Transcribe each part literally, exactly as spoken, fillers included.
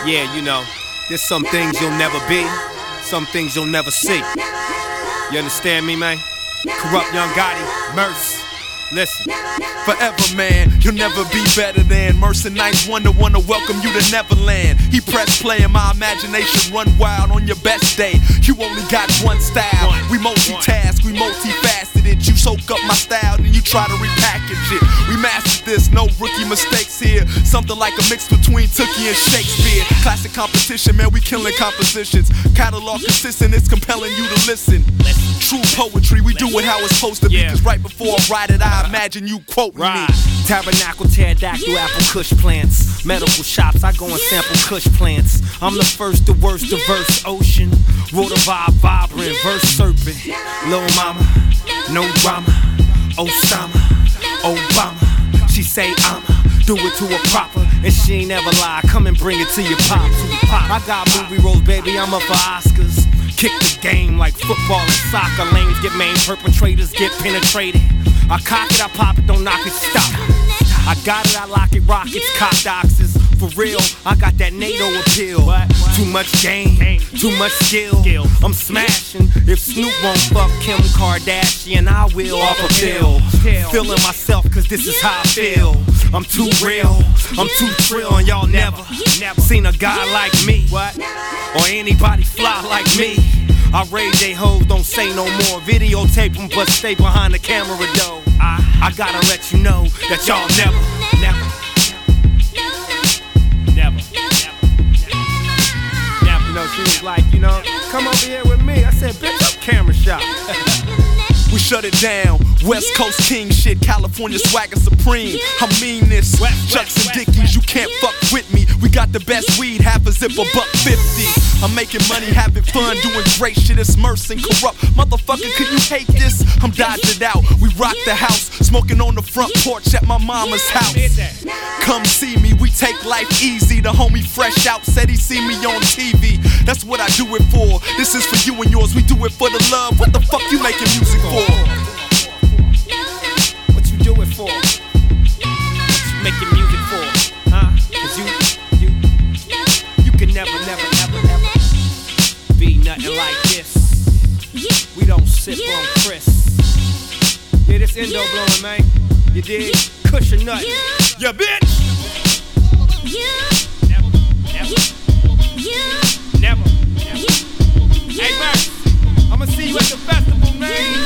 Yeah, you know, there's some things you'll never be, some things you'll never see. You understand me, man? Corrupt Young Gotti, Merce. Listen. Forever, man, you'll never be better than Merce and Nice Wonder wanna welcome you to Neverland. He press play and my imagination run wild on your best day. You only got one style. One. We multitask, we multifaceted. You soak up my style and you try to repackage it. We mastered this, no rookie mistakes here. Something like a mix between Tookie and Shakespeare. Classic competition, man, we killing compositions. Catalog consistent, it's compelling you to listen. True poetry, we do it how it's supposed to be. Yeah. Cause right before I write it, I imagine you quote Right. me. Tabernacle, pterodactyl, apple kush plants. Medical shops, I go and sample kush plants. I'm the first, the worst, the verse ocean. Water vibe, vibrant, verse serpent. Lil' mama, no drama. Osama, Obama. She say I'ma do it to her proper, and she ain't never lie. Come and bring it to your pop. I got movie roles, baby, I'm up for Oscars. Kick the game like football and soccer. Lanes get main, perpetrators get penetrated. I cock it, I pop it, don't knock it, stop. I got it, I lock it, rockets, cock doxes. For real, I got that NATO appeal. Too much game, too much skill. I'm smashing. If Snoop won't fuck Kim Kardashian, I will off a pill. Feeling myself, cause this is how I feel. I'm too real, I'm too trill, and y'all never seen a guy like me. Or anybody fly like me. I raise they hoes, don't say no more. Videotape them, but stay behind the camera though. I, I gotta let you know that y'all never, never, never, never, never. You know, she was like, you know, come over here with me. I said, bitch, I'm camera shot. We shut it down, West Coast king shit, California swagger supreme. I mean this, Chucks and Dickies, you can't fuck with me. We got the best weed, half a zip, a buck fifty. I'm making money, having fun, doing great shit. It's Merce and Corrupt, motherfucker, could you hate this? I'm dodged it out, we rock the house, smoking on the front porch at my mama's house. Come see me, we take life easy. The homie fresh out said he see me on T V. That's what I do it for. This is for you and yours, we do it for the love. What the fuck you making music for? What you do it for? What you making music for? Huh? Cause you, you, you can never, never, never, ever be nothing like this. We don't sip on Chris. Yeah, this endo blowing, man. You dig? Cushion nut. Yeah, bitch! Never, never, never, never. Hey, man, I'ma see you at the festival, man.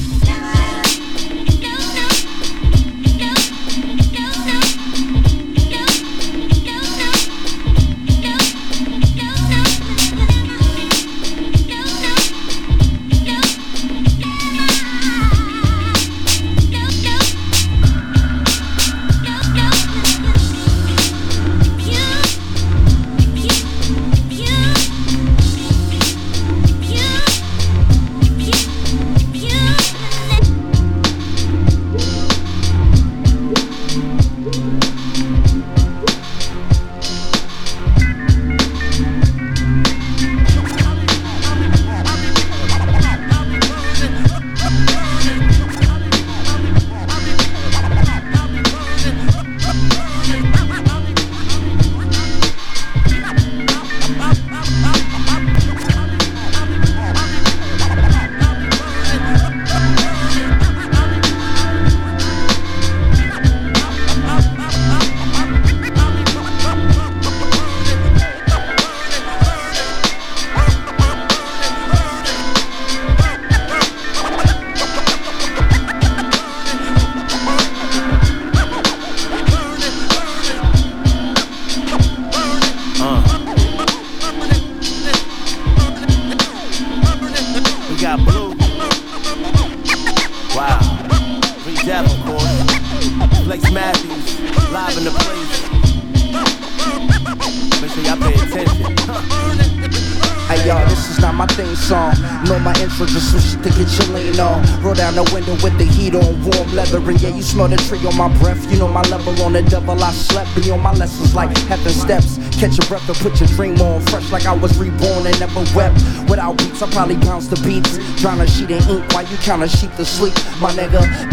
Smell the tree on my breath, you know my level on the devil. I slept, be on my lessons like heaven steps. Catch your breath and put your dream on, fresh like I was reborn and never wept. Without beats, I probably bounce the beats. Drown a sheet in ink while you count a sheep to sleep. My nigga, bass said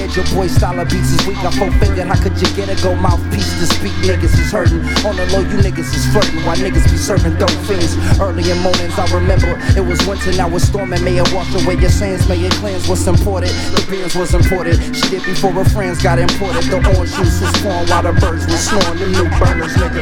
scared your boy style of beats is weak. I full figured, how could you get a go mouthpiece to speak? Niggas is hurting. On the low, you niggas is flirting. Why niggas be serving dope fiends? Early in mornings, I remember it was winter, now it's storming. May it wash away your sins, may it cleanse what's imported. The beers was imported. She did before her friends got imported. The orange juice was pouring while the birds were snoring. Them new burners, nigga.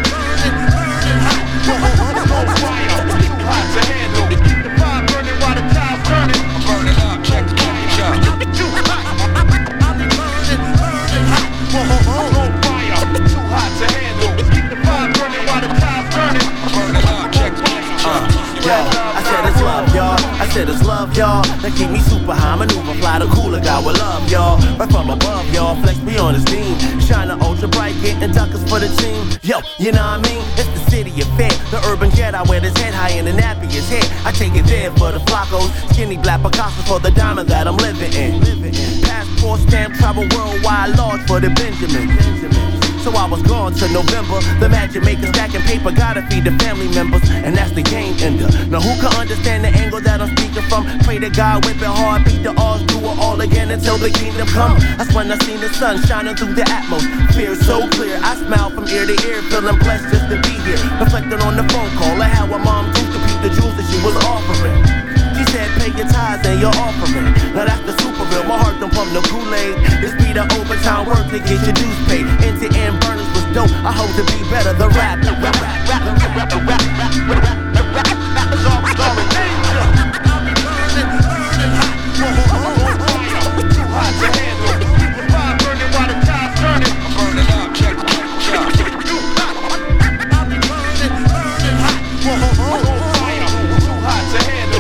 I said it's love, y'all, that keep me super high, maneuver, fly the cooler guy with love, y'all. Right from above, y'all, flex me on his beam. Shining ultra bright, getting duckers for the team. Yo, you know what I mean? It's the city of fair, the urban jet. I wear his head high and the nappy his hair. I take it there for the flacos, skinny black Picasso for the diamond that I'm living in. Passport stamp, travel worldwide, large for the Benjamin. So I was gone to November. The magic maker stacking paper, gotta feed the family members, and that's the game ender. Now who can understand the angle that I'm speaking from? Pray to God, whip it hard, beat the odds, do it all again until the kingdom come. That's when I seen the sun shining through the atmosphere so clear. I smile from ear to ear, feeling blessed just to be here. Reflecting on the phone call of how my mom used to beat the jewels that she was offering. She said pay your tithes and your offering. Now that's the super real, my heart don't pump no Kool-Aid. This be the overtime work to get your dues paid. End to end burners was dope, I hope to be better. The rap, the rap, rap, rap, rap, rap, rap, rap, rap, rap, rap, rap is all in danger. I'll be burning, burning hot, too hot to handle. Keep the fire burning while the tide's turning. I'm burning up, check, check, check. Too hot, I'll be burning, burning hot, too hot to handle.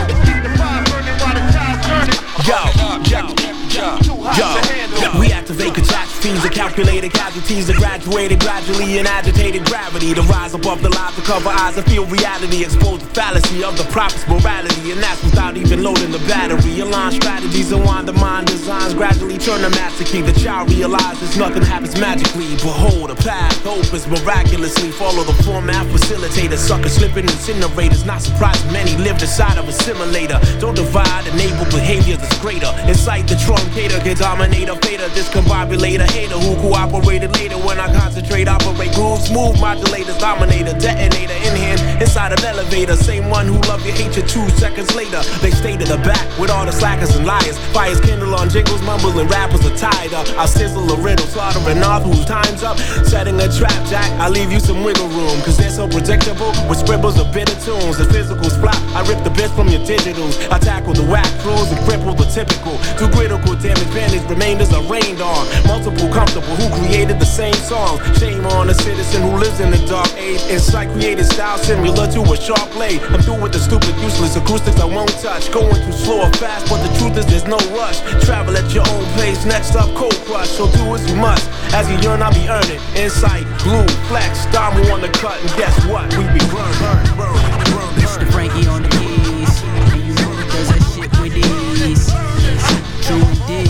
Yo, yo, yo, we activate catastrophes and calculated casualties that graduated gradually in agitated gravity to rise above the lies to cover eyes and feel reality, expose the fallacy of the prophet's morality, and that's without even loading the battery. Align strategies and wind the mind designs gradually turn the master key. The child realizes nothing happens magically. Behold, a path opens miraculously. Follow the format, facilitator, sucker slipping incinerators. Not surprised many lived inside of a simulator. Don't divide, enable behavior that's greater. Incite the truncator, get dominator, fader, discombobulator, hater who cooperated later when I concentrate, operate grooves, move modulators, dominator, detonator, in hand, inside an elevator. Same one who love you, hate you two seconds later. They stay to the back with all the slackers and liars. Fires kindle on jingles, mumbling rappers are tied up. I'll sizzle a riddle, slaughtering off whose time's up. Setting a trap, Jack, I leave you some wiggle room, cause they're so predictable with scribbles of bitter tunes. The physicals flop, I rip the bits from your digitals. I tackle the whack crews and cripple the typical. Too critical, damage, bandage, remainders are rained on. Multiple comfortable who created the same songs. Shame on a citizen who lives in the dark age. Insight created style similar to a sharp blade. I'm through with the stupid, useless acoustics I won't touch. Going too slow or fast, but the truth is there's no rush. Travel at your own pace, next up cold crush. So do as you must. As you yearn, I'll be earning. Insight, glue, flex, Damo on the cut, and guess what? We be burn, burn, burn, burn. Mister Frankie on the keys, and you know he does that shit with ease. True indeed.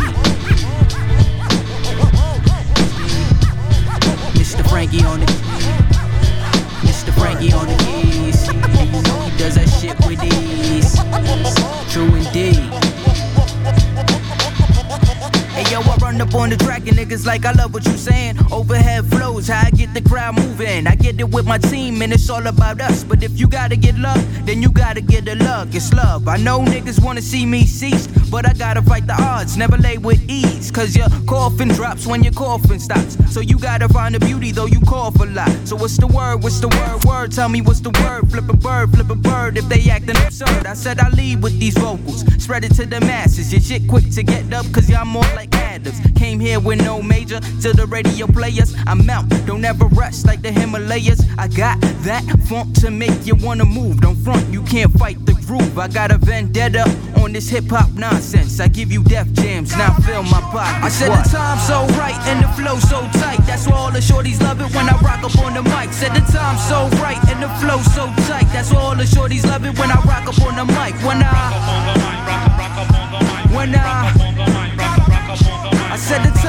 Mister Frankie on the Mister Frankie on the keys, and you know he does that shit with ease. True indeed. Hey yo, I run up on the track and niggas like I love what you saying. Overhead flows, how I get the crowd moving. I get it with my team and it's all about us. But if you gotta get love, then you gotta get the luck. It's love. I know niggas wanna see me cease, but I gotta fight the odds, never lay with ease. Cause your coffin drops when your coffin stops. So you gotta find the beauty though you cough a lot. So what's the word, what's the word, word? Tell me what's the word, flip a bird, flip a bird if they acting absurd. I said I lead with these vocals, spread it to the masses. Your shit quick to get up cause y'all more like Adams. Came here with no major, to the radio players I'm out, don't ever rest like the Himalayas. I got that funk to make you wanna move. Don't front, you can't fight the groove. I got a vendetta on this hip-hop nonsense. I give you Def Jams, now fill my pockets. I said what? The time's so right and the flow so tight. That's why all the shorties love it when I rock up on the mic. Said the time's so right and the flow so tight. That's why all the shorties love it when I rock up on the mic. When I When I I said the time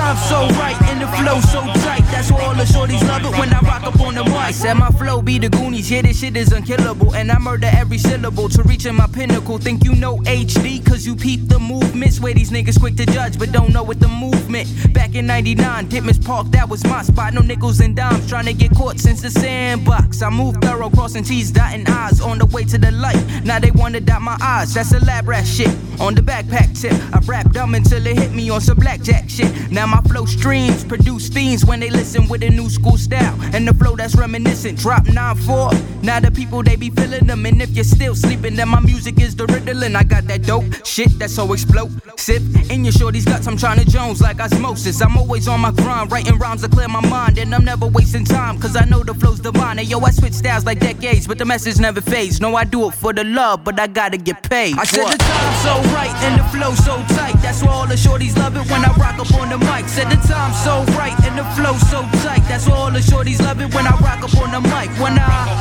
time so right and the flow so tight. That's why all the shorties love it when I rock up on the mic. I said my flow be the Goonies, yeah, this shit is unkillable. And I murder every syllable to reaching my pinnacle. Think you know H D, cause you peep the movements. Where these niggas quick to judge, but don't know what the movement. Back in ninety-nine, Pittman's Park, that was my spot. No nickels and dimes, trying to get caught since the sandbox. I moved thorough, crossing T's, dotting I's on the way to the light. Now they wanna dot my eyes, that's a lab rat shit. On the backpack tip, I rap dumb until it hit me on some blackjack shit. Now my flow streams produce fiends when they listen with a new school style. And the flow that's reminiscent, drop nine four. Now the people they be feeling them. And if you're still sleeping, then my music is the Ritalin. I got that dope shit that's so explosive. In your shorty's guts, I'm trying to Jones like osmosis. I'm always on my grind, writing rhymes to clear my mind. And I'm never wasting time, cause I know the flow's divine. And yo, I switch styles like decades, but the message never fades. No, I do it for the love, but I gotta get paid. I said what? The time's so right and the flow so tight. That's why all the shorties love it when I rock up on the mic. Said the time's so right and the flow so tight. That's why all the shorties love it when I rock up on the mic. When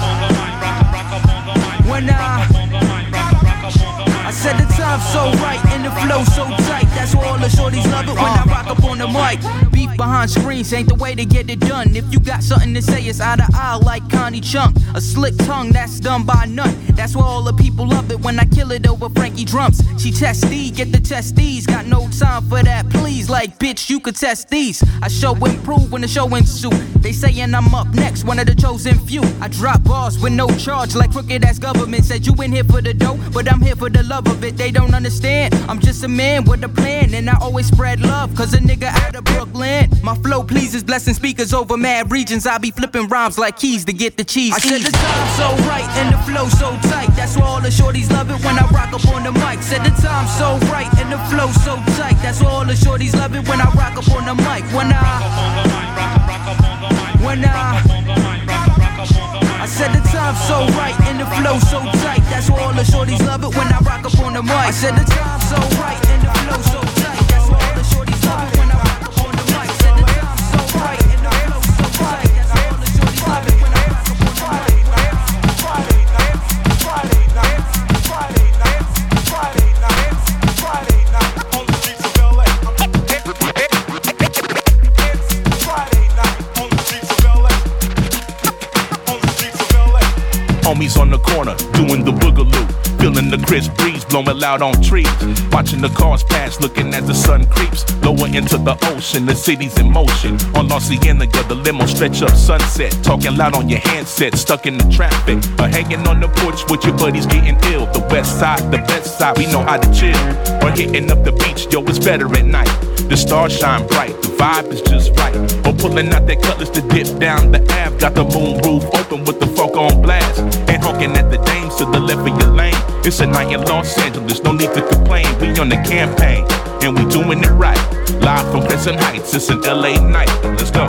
I, when I, I said the time's so right and the flow so tight. That's why all the shorties love it when I rock up on the mic. Beef behind screens ain't the way to get it done. If you got something to say, it's out of aisle like Connie Chung. A slick tongue that's done by none. That's why all the people love it when I kill it over Frankie drums. She testy, get the testes. Got no time for that, please. Like, bitch, you could test these. I show improve when the show ensue. They sayin' I'm up next, one of the chosen few. I drop bars with no charge like crooked ass government. Said you in here for the dough, but I'm here for the love of it. They don't understand, I'm just a man with a plan. And I always spread love, cause a nigga out of Brooklyn. My flow pleases, blessing speakers over mad regions. I be flipping rhymes like keys to get the cheese. I said the time's so right and the flow so tight. That's why all the shorties love it when I rock up on the mic. Said the time's so right and the flow so tight. That's why all the shorties love it when I rock up on the mic. When I, when I, I said the time's so right and the flow so tight. That's why all the shorties love it when I rock up on the mic. I said the time's so right and the flow so tight. That's why all the shorties love it when I rock up on the mic. Said the time's so right and the flow so tight. That's why all the shorties love it when I rock up on the mic. Friday night, Friday night, Friday night, Friday night, Friday night, on the streets of L A. It's Friday night on the streets of L A. On the streets of L A. Homies on the corner doing the boogaloo. Feeling the crisp breeze blowing loud on trees. Watching the cars pass, looking as the sun creeps lower into the ocean. The city's in motion. On La Cienega, the limo stretch up Sunset. Talking loud on your handset, stuck in the traffic. Or hanging on the porch with your buddies getting ill. The west side, the best side, we know how to chill. Or hitting up the beach, yo, it's better at night. The stars shine bright, the vibe is just right. Or pulling out that cutlass to dip down the Ave. Got the moon roof open with the funk on blast. And honking at the dames to the left of your lane. It's a night in Los Angeles, no need to complain. We on the campaign, and we doing it right. Live from Crescent Heights, it's an L A night. Let's go.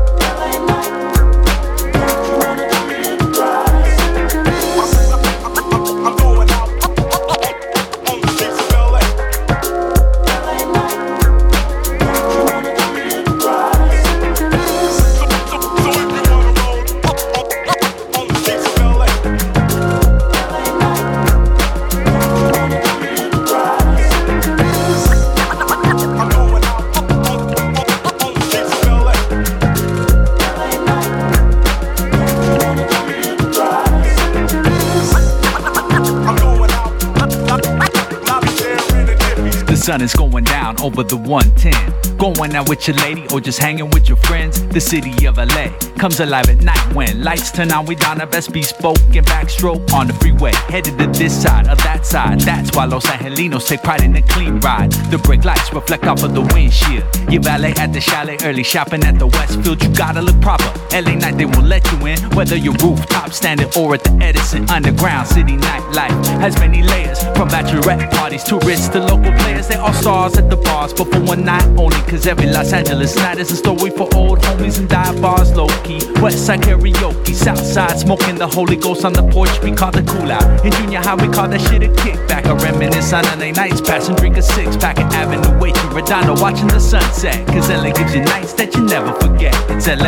The sun is going down over the one ten. Going out with your lady or just hanging with your friends. The city of L A comes alive at night when lights turn on. We down our best bespoke and backstroke on the freeway, headed to this side or that side. That's why Los Angelinos take pride in a clean ride. The brake lights reflect off of the windshield. You valet at the chalet, early shopping at the Westfield. You gotta look proper. L A night they will let you in, whether you're rooftop standing or at the Edison Underground. City nightlife has many layers, from bachelorette parties, tourists to local players. They all stars at the bars, but for one night only. Cause every Los Angeles night is a story for old homies and dive bars low-key. Westside karaoke, Southside smoking the Holy Ghost on the porch, we call the cool out. In junior high we call that shit a kickback. I reminisce on L A nights, pass and drink a six-pack at Avenue H in Redondo, watching the sunset. Cause L A gives you nights that you never forget. It's L A.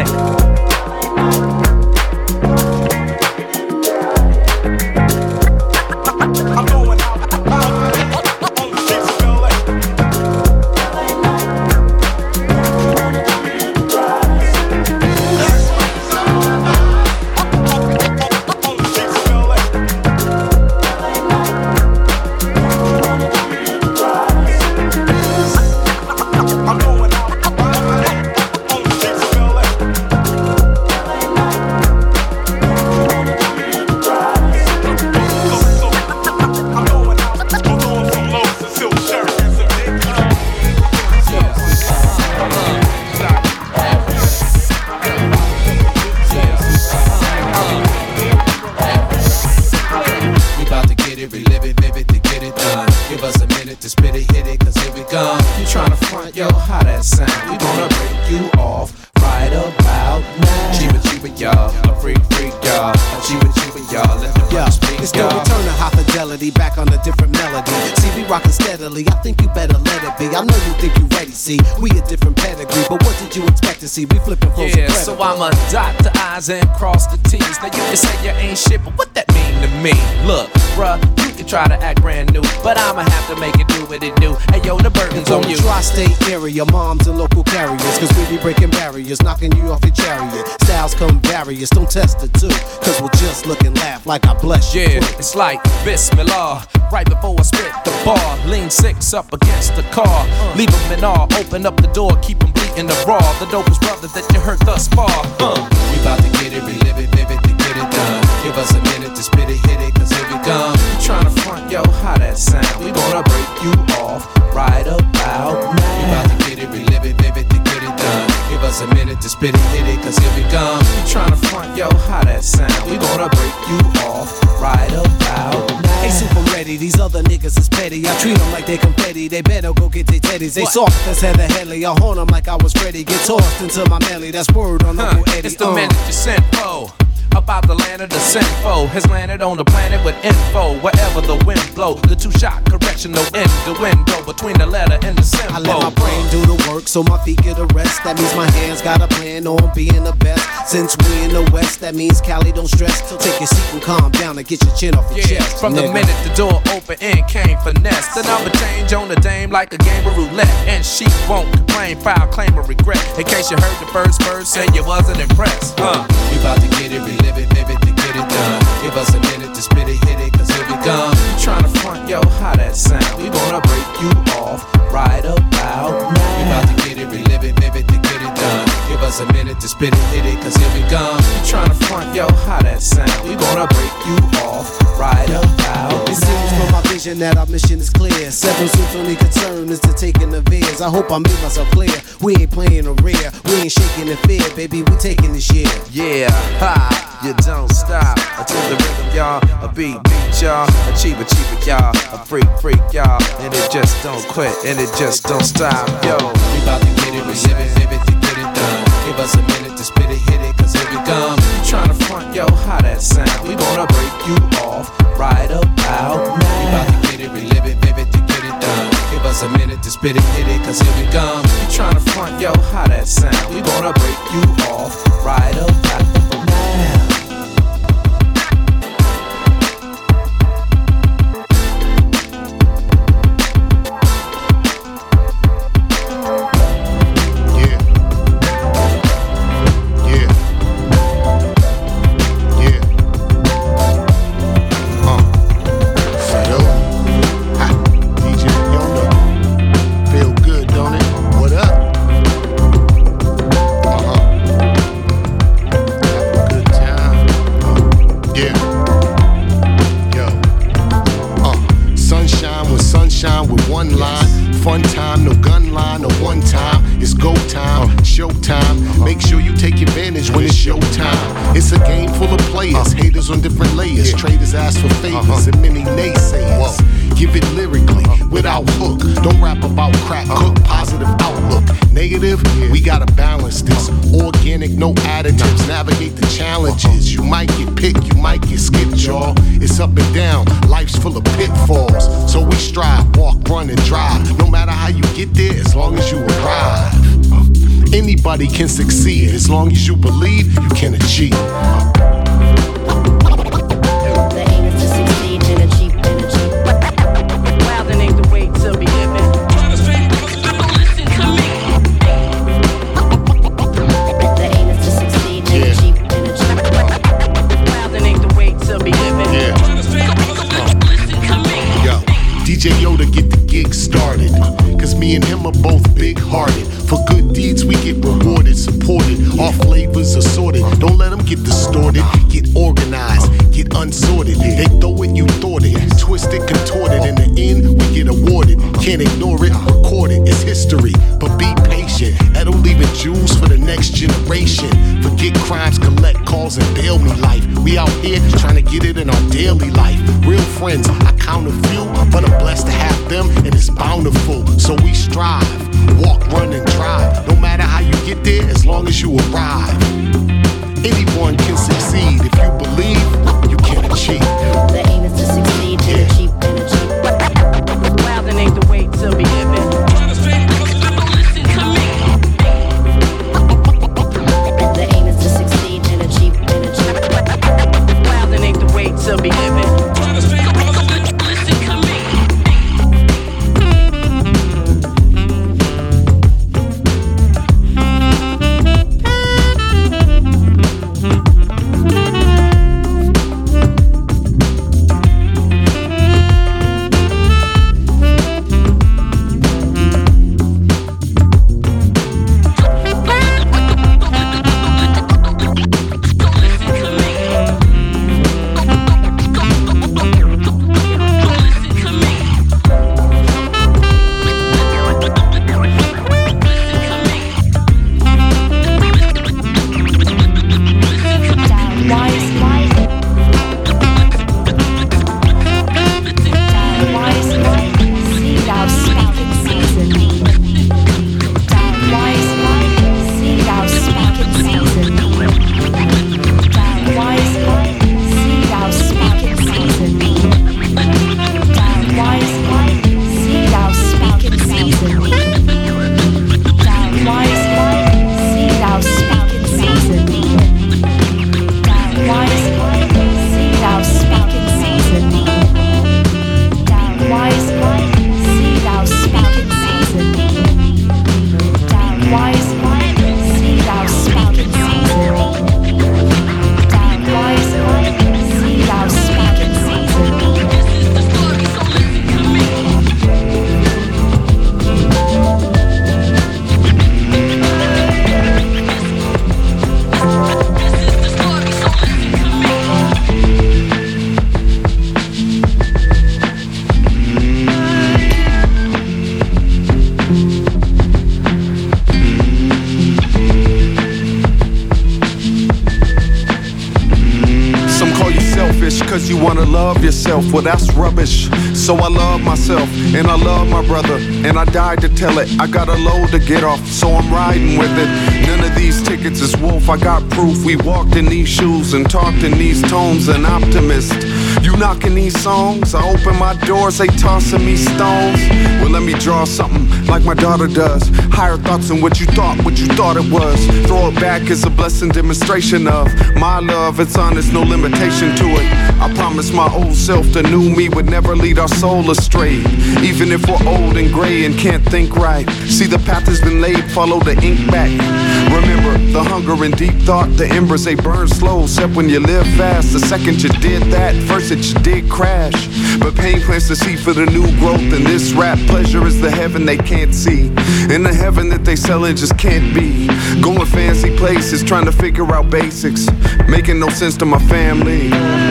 cheaper, cheaper, y'all. Let the Yo, speak, it's the return of high fidelity, back on a different melody. See, we rockin' steadily, I think you better let it be. I know you think you ready, see, we a different pedigree, but what did you expect to see? We flipping for yeah, so I'ma dot the I's and cross the T's. Now you can say you ain't shit, but what that mean to me? Look, bruh, you can try to act brand new, but I'ma have to make it do what it do. Hey yo, the burden's on you. Tri-state area, moms and local carriers, cause we be breaking barriers, knocking you off your chariot. Styles come various, don't test it too, cause we'll just look and laugh like I bless you. Yeah, quick. It's like Bismillah, right before I spit the bar. Lean six up against the car, uh. leave them in awe, open up the door, keep them bleeding the raw. The dopest brother that you heard thus far. Uh. We bout to get it, relive it, vivid to get it done. Give us a minute to spit it, hit it, cause here we come. Tryna front, yo, how that sound? We gonna break you off right about now. We bout to get it, relive it, vivid to get it done. Give us a minute to spit it, hit it, cause here we come. Tryna front, yo, how that sound? We gonna break you off right about now. Hey, super ready, these other niggas is petty. I treat them like they confetti, they better go get their teddies. They what? Soft as Heather Headley, I horn them like I was ready. Get tossed into my belly, that's word on huh, Uncle Eddie. It's the uh. minute you sent for. About the land of the sinful has landed on the planet with info. Wherever the wind blow, the two-shot correctional innuendo between the letter and the symbol. I let my brain do the work so my feet get a rest. That means my hands got a plan on being the best. Since we in the West, that means Cali don't stress. Take your seat and calm down and get your chin off your yeah, chest. From nigga. the minute the door open, in came finesse. The number change on the dame like a game of roulette. And she won't complain, file claim or regret. In case you heard the first verse and you wasn't impressed. Uh. We about to get it, relive it, vivid to get it done. Give us a minute to spit it, hit it, cause here we come. Tryna front, yo, how that sound? We gonna break you off right about now. We about to get it, relive it, vivid to get it done. Give us a minute to spit it, hit it, cause here we come. Tryna front, yo, how that sound? We gonna break you off right about. It seems from my vision that our mission is clear. Seven suits only concern is to taking the viz. I hope I made myself clear. We ain't playing a rear, we ain't shaking in fear, baby. We taking this year. Yeah, ha, you don't stop until the rhythm, y'all. A beat, beat, y'all. A cheaper, cheaper, y'all. A freak, freak, y'all. And it just don't quit, and it just don't stop, yo. We about to get it, relive it, live it to get it done. Give us a minute to spit it, hit it, cause here we come. Tryna front, yo, how that sound? We gonna break you off right about now. We about to get it, relive it, vivid to get it done. Give us a minute to spit it, hit it, cause here we come. Tryna front, yo, how that sound? We gonna break you off right about now. On different layers, yeah. Traders ask for favors uh-huh. and many naysayers. Whoa. Give it lyrically, uh-huh. without hook. Don't rap about crack, uh-huh. cook positive outlook. Negative, yeah. we gotta balance this. Organic, no additives. Navigate the challenges. You might get picked, you might get skipped, y'all. It's up and down, life's full of pitfalls. So we strive, walk, run, and drive. No matter how you get there, as long as you arrive. Anybody can succeed, as long as you believe you can achieve. D J Yoda get the gig started, cause me and him are both big-hearted. For good deeds we get rewarded, supported, our flavors assorted. Don't let them get distorted, get organized, get unsorted. They throw it, you thought it, twisted, contorted. In the end, we get awarded. Can't ignore it, record it, it's history. But be patient, that'll leave it jewels for the next generation. Forget crimes, collect calls, and bail me life. We out here trying to get it in our daily life. Real friends, I count a few, but I'm blessed to have them, and it's bountiful. So we strive, walk, run, and drive. No matter how you get there, as long as you arrive. Anyone can succeed if you believe you can achieve. The aim is to succeed and achieve and achieve. Wildin' ain't the way to be living. Listen to me. The aim is to succeed and achieve and achieve. Wildin' ain't the way to be living. Listen to me. Cause you wanna love yourself, well that's rubbish. So I love myself, and I love my brother, and I died to tell it. I got a load to get off, so I'm riding with it. None of these tickets is wolf, I got proof. We walked in these shoes and talked in these tones, an optimist. You knocking these songs, I open my doors, they tossing me stones. Well let me draw something like my daughter does. Higher thoughts than what you thought, what you thought it was. Throw it back as a blessing demonstration of my love, it's honest, no limitation to it. I promise my old self, the new me would never lead our soul astray. Even if we're old and gray and can't think right. See the path has been laid, follow the ink back. Remember the hunger and deep thought, the embers they burn slow. Except when you live fast, the second you did that, first that you did crash. But pain plants the seed for the new growth, and this rap pleasure is the heaven they can't see. And the heaven that they selling just can't be. Going fancy places, trying to figure out basics, making no sense to my family.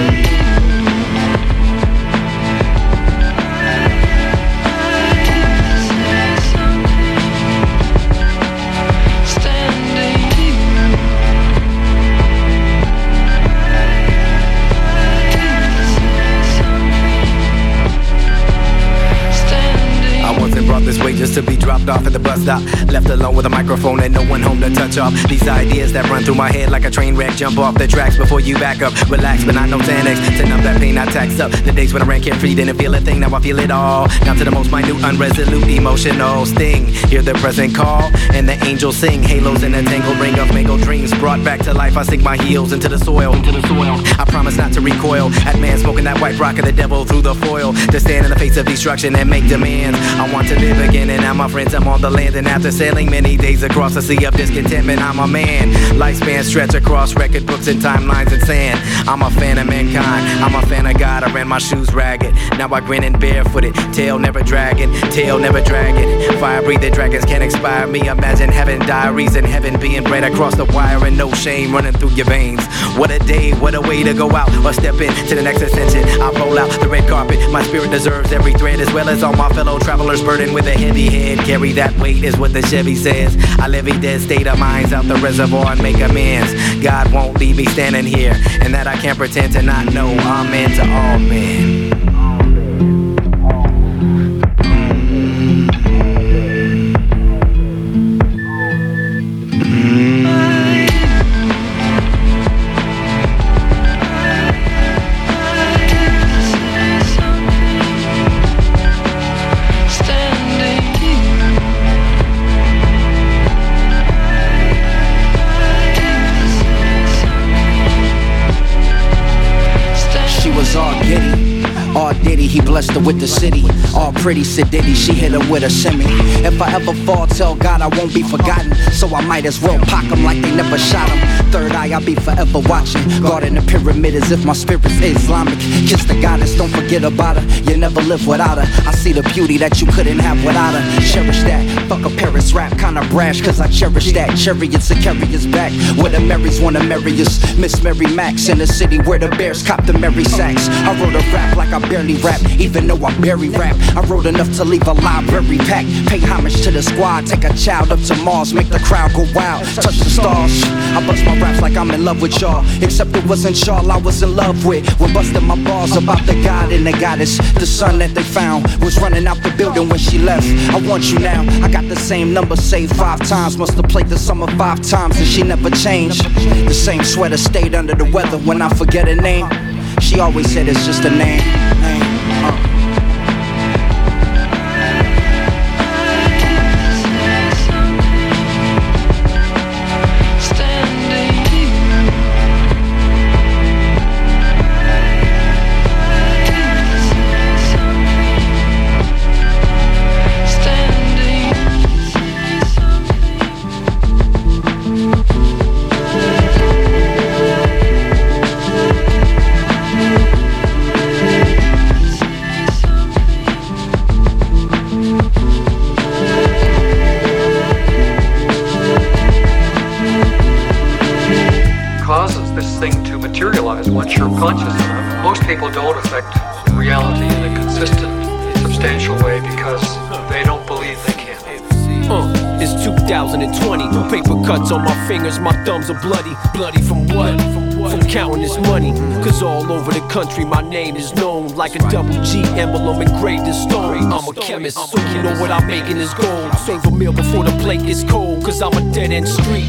Just to be dropped off at the bus stop, left alone with a microphone and no one home to touch off. These ideas that run through my head like a train wreck. Jump off the tracks before you back up. Relax, but not no Xanax. To numb that pain I taxed up. The days when I ran carefree, didn't feel a thing. Now I feel it all. Down to the most minute, unresolute, emotional sting. Hear the present call and the angels sing. Halos in a tangled ring of mangled dreams brought back to life. I sink my heels into the soil, into the soil. I promise not to recoil at man smoking that white rock of the devil through the foil. To stand in the face of destruction and make demands. I want to live again, and now my friends, I'm on the land. And after sailing many days across the sea of discontentment, I'm a man. Lifespan stretch across record books and timelines and sand. I'm a fan of mankind, I'm a fan of God. I ran my shoes ragged, now I grin and barefooted. Tail never dragging, tail never dragging. Fire breathing dragons can't expire me. Imagine having diaries in heaven, being bred across the wire and no shame running through your veins. What a day, what a way to go out or step into the next ascension. I roll out the red carpet, my spirit deserves every thread, as well as all my fellow travelers burdened with a heavy head. Carry that weight is what the Chevy says. I live a dead state of minds out the reservoir and make amends. God won't leave me standing here, and that I can't pretend to not know. Amen to all men. was all giddy. All Diddy, he blessed her with the city. All pretty, said Diddy, she hit her with a shimmy. If I ever fall, tell God I won't be forgotten. So I might as well pock him like they never shot him. Third eye, I'll be forever watching. Guarding the pyramid as if my spirit's Islamic. Kiss the goddess, don't forget about her. You never live without her. I see the beauty that you couldn't have without her. Cherish that, fuck a Paris rap, kinda brash, cause I cherish that. Chariots and carriers back, where the Marys wanna marry us. Miss Mary Max in the city where the bears cop the Mary Sacks. I wrote a rap like I barely rap, even though I bury rap. I wrote enough to leave a library packed. Pay homage to the squad, take a child up to Mars, make the crowd go wild, touch the stars. I bust my raps like I'm in love with y'all, except it wasn't y'all I was in love with. When busting my balls about the god and the goddess. The son that they found was running out the building when she left. I want you now, I got the same number saved five times. Must have played the summer five times and she never changed. The same sweater stayed under the weather when I forget her name. She always said it's just a name. name. Uh. Once you're conscious enough, most people don't affect reality in a consistent, substantial way because they don't believe they can. Uh, it's two thousand twenty, paper cuts on my fingers, my thumbs are bloody. Bloody from what? From counting this money. Cause all over the country my name is known like a double G emblem engraved in stone. I'm a chemist, so you know what I make in this gold. Save a meal before the plate gets cold, cause I'm a dead end street.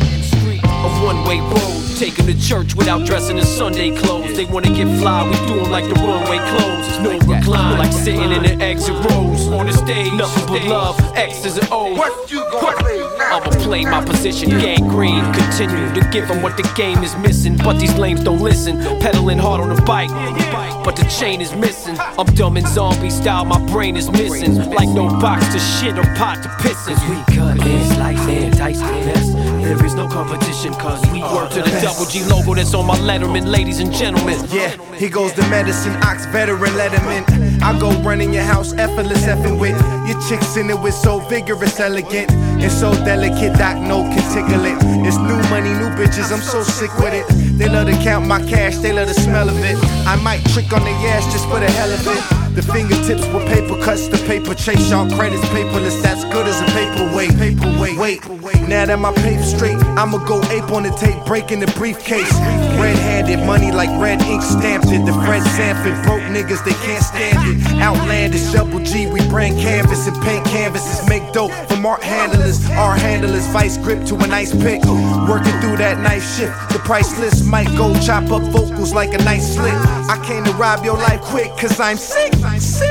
A one-way road, taking to church without dressing in Sunday clothes. They wanna get fly, we do them like the runway clothes. No recline, like sitting in the exit rows. On the stage, nothing but love, X's and O's. What you gonna play now? I'ma play my position, gangrene. Continue to give them what the game is missing. But these lames don't listen, pedaling hard on the bike. But the chain is missing. I'm dumb and zombie style, my brain is missing. Like no box to shit or pot to piss in. Cause we cut and slice and dice the best. There is no competition cause we work to the double G logo that's on my letterman, ladies and gentlemen. Yeah, here goes the medicine, ox veteran letterman. I go running your house, effortless effing with your chicks in it with so vigorous, elegant, and so delicate, Doc no can tickle it. It's new money, new bitches, I'm so sick with it. They love to count my cash, they love the smell of it. I might trick on their ass just for the hell of it. The fingertips with paper cuts, the paper chase, y'all credits paperless, that's good as a paperweight. Paperweight, wait, now that my paper straight, I'ma go ape on the tape, breaking the briefcase. Red-handed, money like red ink stamped it. The Fred Sanford, broke niggas, they can't stand it. Outlandish, double G, we brand canvas and paint canvases. Make dope from art handlers, our handlers, vice grip to a nice pick. Working through that night shift, the price list might go chop up vocals like a nice slick. I came to rob your life quick, cause I'm sick, I'm sick.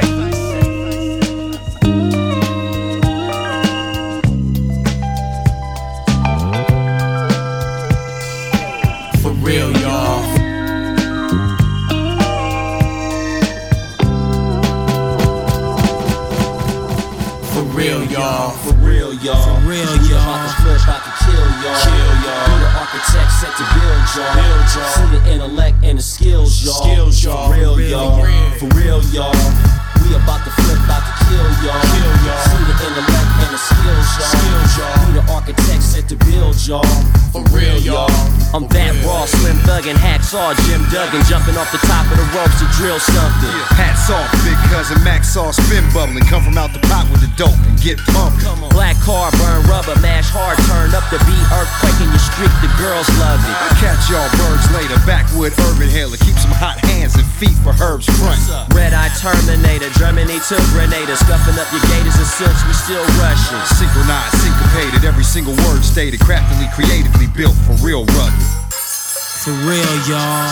For real, y'all. For real, y'all. For real, y'all. For real, y'all. About to flip, about to kill y'all. Kill y'all. Be the architect set to build y'all. Build y'all. See the intellect and the skills, y'all. Skills, y'all. For real, y'all. For real, y'all. We about to flip, about to kill y'all. Kill y'all. See the intellect and the skills, y'all. Skills, y'all. Be the architect set to build y'all. For real, y'all. I'm that raw, slim thug and hacksaw Jim Duggan, jumping off the top of the ropes to drill something. Hats off, big cousin Max saw spin bubbling. Come from out the pot with the dope and get pumped. Black car, burn rubber, mash hard, turn up the beat, earthquake in your street, the girls love it. Catch y'all birds later, backwood urban hailer. Keep some hot hands and feet for Herb's front. Red Eye Terminator, Germany to Grenada, scuffing up your gators and silks, we still rushing. Synchronized, syncopated, every single word stated, craftily, creatively built for real rugged. For real, y'all.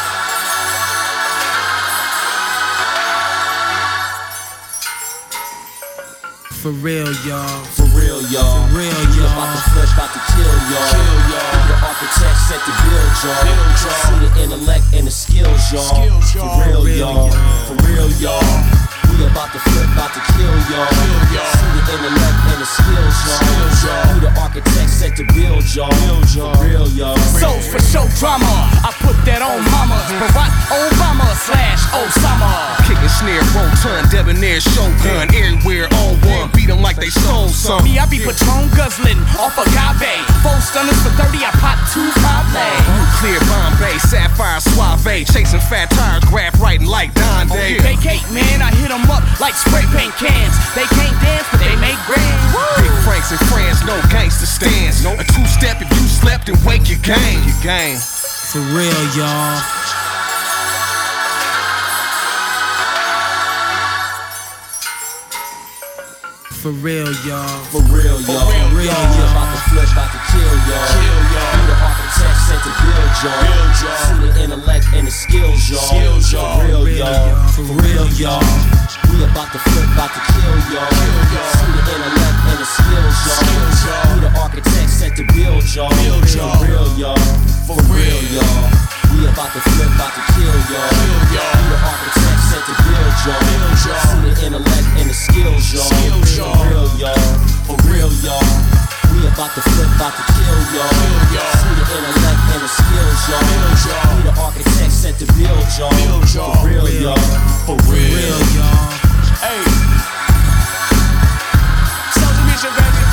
For real, y'all. For real, y'all. For real, y'all. About to flip, about to kill y'all. Kill y'all. The architect set to build y'all. Build y'all. See the intellect and the skills, y'all. Skills, y'all. For real, y'all. For real, y'all. We about to flip, about to kill y'all. See the intellect and the skills, y'all. We the architects set to build y'all. For real, y'all. So for show drama, I put that on mama. Barack Obama slash Osama. Kicking snare, rotund, debonair, shogun. Everywhere on one, beat them like they stole some. Me, I be Patron guzzling off agave. Four stunners for thirty, I pop two Pablo. Nuclear Bombay, sapphire suave. Chasing fat tires, graph writing like Don Day. Vacate, man, I hit them up like spray paint cans. They can't dance, but they make grand. Big Franks and friends, no gangster stands. A two-step if you slept and wake your game. Your game. For real, y'all. For real, y'all. For real, y'all. For real, y'all. About to flip, about to kill y'all. Kill y'all. We the architects set to build y'all. Build y'all. See the intellect and the skills, y'all. Skills, y'all. For real, y'all. For real, y'all. We about to flip, about to kill y'all. See the intellect and the skills, y'all. We the architects set to build y'all. Build y'all. For real, y'all. For real, y'all. We about to flip, about to kill y'all. We the architects set to build y'all. See the intellect and the skills, y'all. For real, y'all. For real, y'all. We about to flip, about to kill y'all. See the intellect and the skills, y'all. We the architects set to build y'all. For real, y'all. For real, y'all. Hey. Social mission, baby.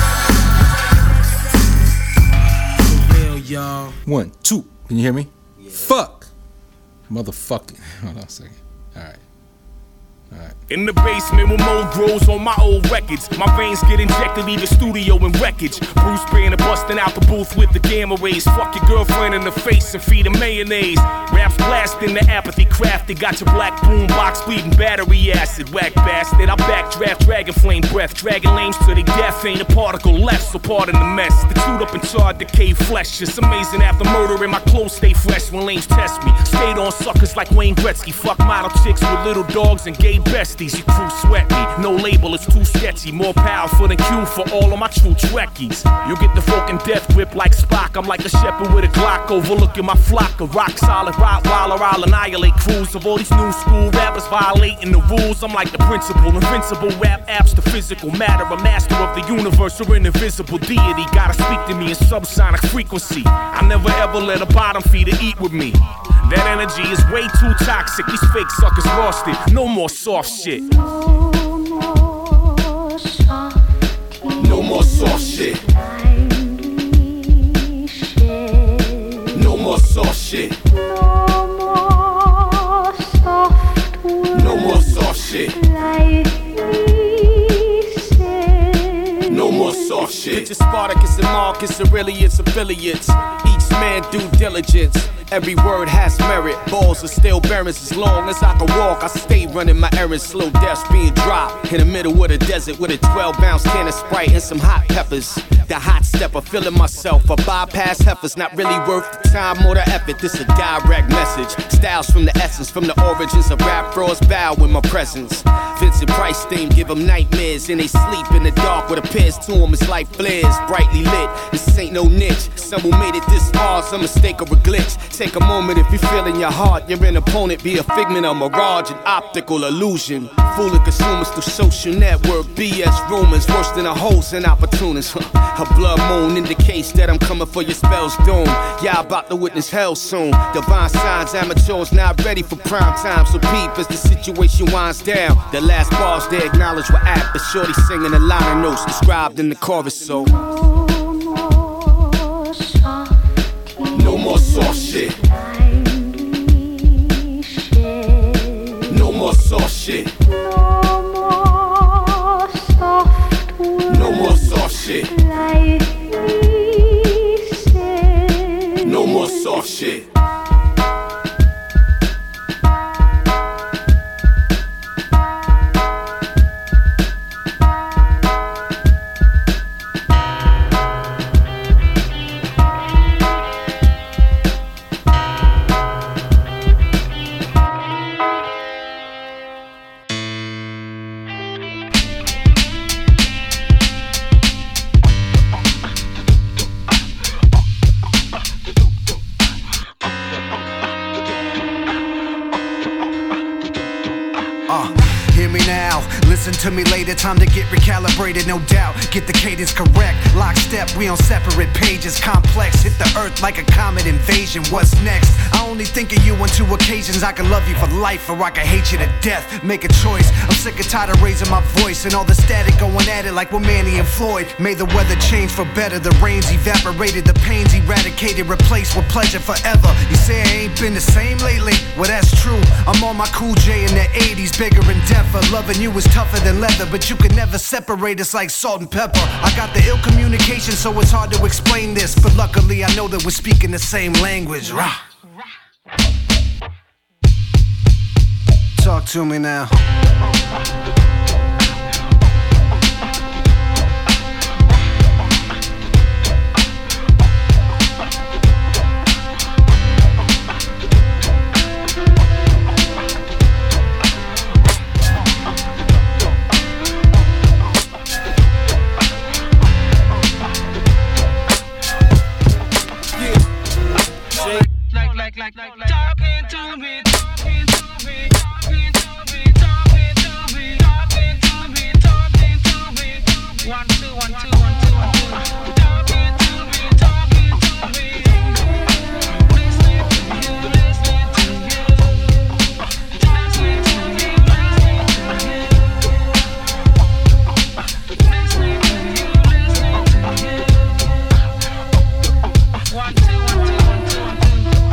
For real, y'all. One, two. Can you hear me? Yeah. Fuck. Motherfucking. Hold on a second. All right. Alright. In the basement with mold grows on my old records. My veins get injected, leave the studio in wreckage. Bruce Banner busting out the booth with the gamma rays. Fuck your girlfriend in the face and feed her mayonnaise. Raps blasting the apathy crafted. Got your black boom box bleeding battery acid. Whack bastard, I backdraft dragon flame breath. Dragging lames to the death, ain't a particle left. So pardon the mess. The chewed up and charred decayed flesh. It's amazing after murdering my clothes stay fresh when lames test me. Stayed on suckers like Wayne Gretzky. Fuck model chicks with little dogs and gay besties. Your crew sweat me, no label, it's too sketchy. More powerful than Q for all of my true Trekkies. You get the Vulcan death grip like Spock. I'm like a shepherd with a Glock overlooking my flock of rock solid Rottweiler. I'll annihilate crews of all these new school rappers violating the rules. I'm like the principal, invincible rap apps, the physical matter, a master of the universe or an invisible deity. Gotta speak to me in subsonic frequency. I never ever let a bottom feeder eat with me. That energy is way too toxic. These fake suckers lost it. No more soft shit. No more soft shit. No more soft shit. No more soft shit. No more soft shit. Picture Spartacus and Marcus Aurelius affiliates. Each man due diligence. Every word has merit. Balls are still barons as long as I can walk. I stay running my errands. Slow deaths being dropped in the middle of the desert with a twelve ounce can of Sprite and some hot peppers. The hot stepper, feeling myself. A bypass heifer's not really worth the time or the effort. This a direct message. Styles from the essence, from the origins of rap frauds bow with my presence. Vincent Price theme give them nightmares and they sleep in the dark. What appears to them is like flares, brightly lit. This ain't no niche. Someone made it this far, some mistake or a glitch. Take a moment if you feel in your heart. You're an opponent, be a figment of mirage, an optical illusion. Fooling consumers through social network, B S rumors, worse than a host and opportunist. A blood moon indicates that I'm coming for your spell's doom. Y'all about to witness hell soon. Divine signs, amateurs not ready for prime time. So peep as the situation winds down. The last bars they acknowledge were apt, but shorty singing the liner notes described in the chorus. So no more soft shit. No more soft shit. No more soft shit. No more soft shit. Uh, hear me now, listen to me later, time to get recalibrated, no doubt. Get the cadence correct, lockstep, we on separate pages. Complex, hit the earth like a comet invasion. What's next? I only think of you on two occasions. I can love you for life or I can hate you to death. Make a choice, I'm sick and tired of raising my voice and all the static going at it like we're Manny and Floyd. May the weather change for better, the rains evaporated, the pains eradicated, replaced with pleasure forever. You say I ain't been the same lately? Well, that's true. I'm on my Cool J in the eighties, bigger and deafer. Loving you is tougher than leather, but you can never separate us like salt and pepper. I got the ill communication, so it's hard to explain this, but luckily I know that we're speaking the same language. Rah. Talk to me now. Like, like, like, like, talking to me, talking to me, talking to me, talking to me, talking to me, talking to me. One, two, one, two, one, two, one, two. Talking to me, talking to me. Listening to you, listening to you. Listening to you, listening to you. Listening to you, listening to you. One, two, one, two, one, two, one, two.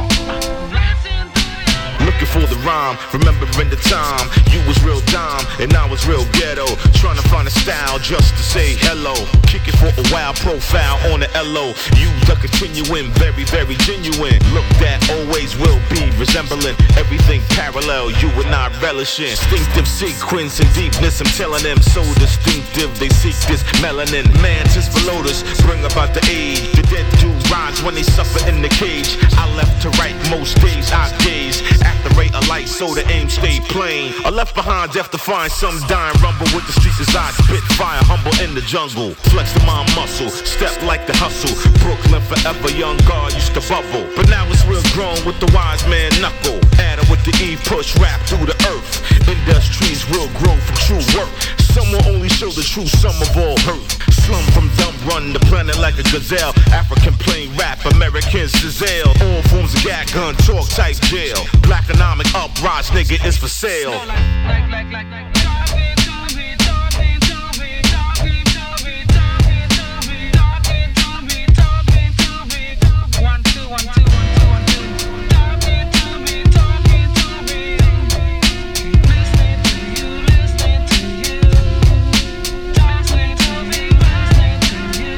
Looking for the rhyme, remembering the time you was real dime and I was real ghetto. Trying to find a style just to say hello. Kicking for a wild profile on the L O. You the continuing, very, very genuine. Look that always will be resembling everything parallel. You and I relishing distinctive sequence and deepness. I'm telling them so distinctive. They seek this melanin. Mantis for lotus, bring about the age. The dead do rise when they suffer in the cage. I left to right most days. I gaze at the rate of light, so the aim stay plain. I left behind death to find some dying rumble with the streets as I spit fire, humble in the jungle. Flex the mind muscle, step like the hustle. Brooklyn forever, young God used to bubble, but now it's real grown with the wise man knuckle. Adam with the E push rap through the earth. Industries real grow from true work. Some will only show the true sum of all hurt. Slum from dumb run the planet like a gazelle. African plain rap, American Giselle. All forms of gag gun talk type jail. Black economic uprise, nigga, is for sale. Like, like, like, like, talking to me, talking to me, talking to me, talking to me, talking to me, talking to me. One, two, one, two, one, two, one, two. Talking to me, talking to me. Listening to you, listening to you. Listening to me, listening to you.